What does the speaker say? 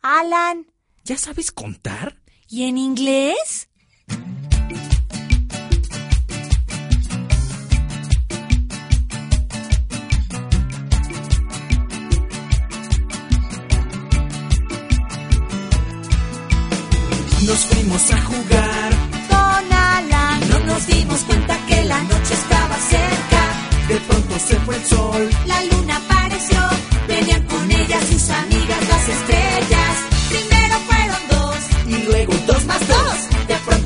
Alan. ¿Ya sabes contar? ¿Y en inglés? Nos fuimos a jugar Con Alan. y no nos dimos cuenta que la noche estaba cerca. De pronto se fue el sol. La luna